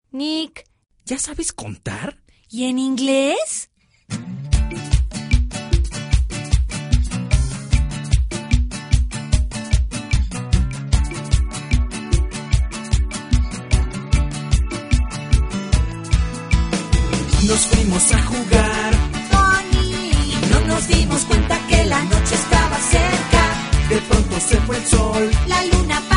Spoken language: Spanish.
Nick, ¿ya sabes contar? ¿y en inglés? Nos fuimos a jugar, Bonnie, y no nos dimos cuenta que la noche estaba cerca. De pronto se fue el sol. la luna